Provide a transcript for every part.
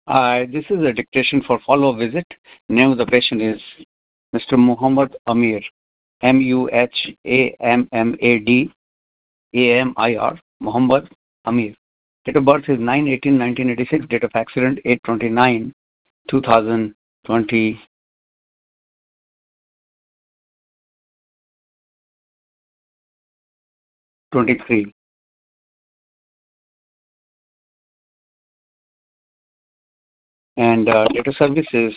This is a dictation for follow-up visit. Name of the patient is Mr. Muhammad Amir, Muhammad Muhammad Amir. Date of birth is 9/18/1986. Date of accident 8/29/2023. And date of service is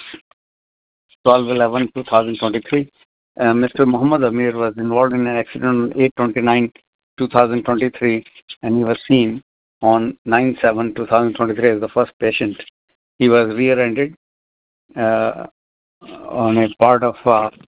12/11/2023. Mr. Muhammad Amir was involved in an accident on 8/29/2023, and he was seen on 9/7/2023 as the first patient. He was rear-ended on a part of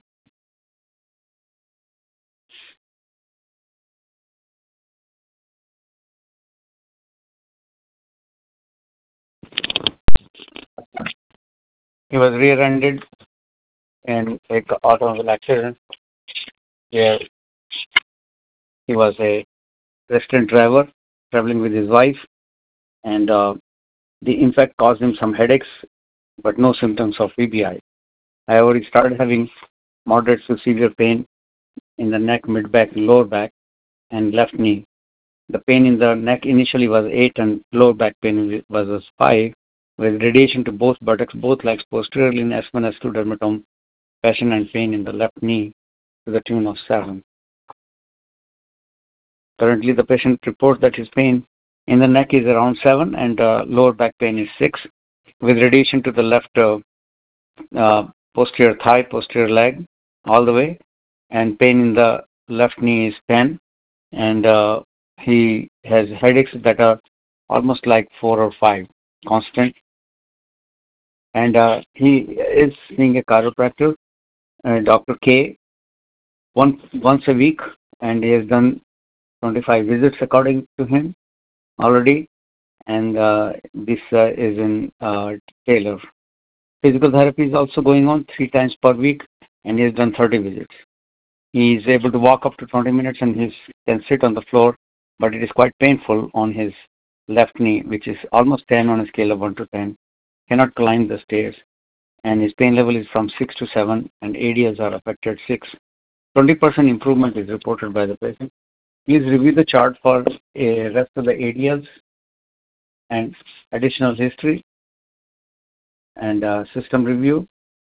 in an automobile accident where he was a resident driver traveling with his wife, and the impact caused him some headaches, but no symptoms of VBI. However, he started having moderate to severe pain in the neck, mid-back, lower back, and left knee. The pain in the neck initially was 8 and lower back pain was 5, with radiation to both buttocks, both legs, posteriorly in S1, S2 dermatome, passion and pain in the left knee to the tune of 7. Currently, the patient reports that his pain in the neck is around 7 and lower back pain is 6, with radiation to the left posterior thigh, posterior leg, all the way, and pain in the left knee is 10, and he has headaches that are almost like 4 or 5, constant, and he is seeing a chiropractor, Dr. K, once a week, and he has done 25 visits according to him already, and this is in Taylor. Physical therapy is also going on 3 times per week, and he has done 30 visits. He is able to walk up to 20 minutes and he can sit on the floor, but it is quite painful on his left knee, which is almost 10 on a scale of 1 to 10. Cannot climb the stairs, and his pain level is from 6 to 7, and ADLs are affected 6. 20% improvement is reported by the patient. Please review the chart for a rest of the ADLs and additional history and system review.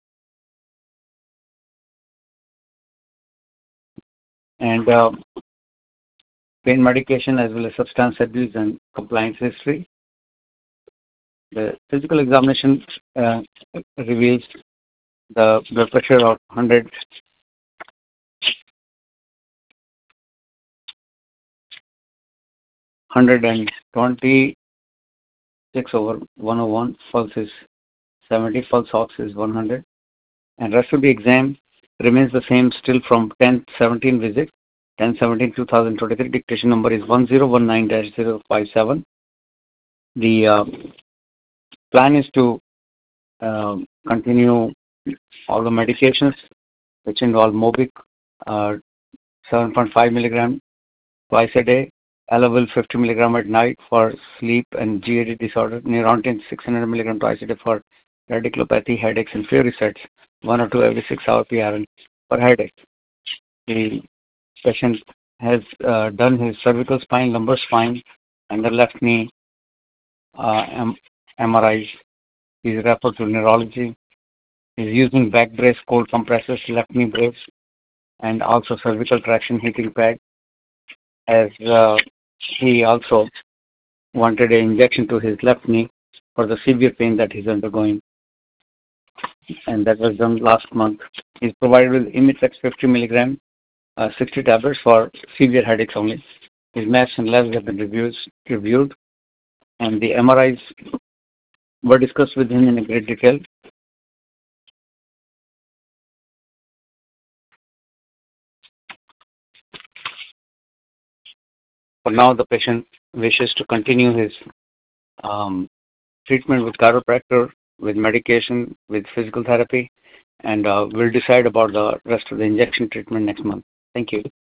And pain medication as well as substance abuse and compliance history. The physical examination reveals the blood pressure of 126/101, pulse is 70, pulse ox is 100, and rest of the exam remains the same still from 10/17 visit. 10/17/2023, dictation number is 1019-057. The plan is to continue all the medications, which involve Mobic 7.5 milligram twice a day, Elavil 50 milligram at night for sleep and GAD disorder, Neurontin 600 milligram twice a day for radiculopathy, headaches, and fever sets, 1 or 2 every 6-hour PRN for headache. The patient has done his cervical spine, lumbar spine, and the left knee MRIs. He's referred to neurology. He's using back brace, cold compressors, left knee brace, and also cervical traction heating pad, as he also wanted an injection to his left knee for the severe pain that he's undergoing, and that was done last month. He's provided with Imitrex 50 milligram, 60 tablets for severe headaches only. His mass and labs have been reviewed, and the MRIs were discussed with him in great detail. For now, the patient wishes to continue his treatment with chiropractor, with medication, with physical therapy, and we'll decide about the rest of the injection treatment next month. Thank you.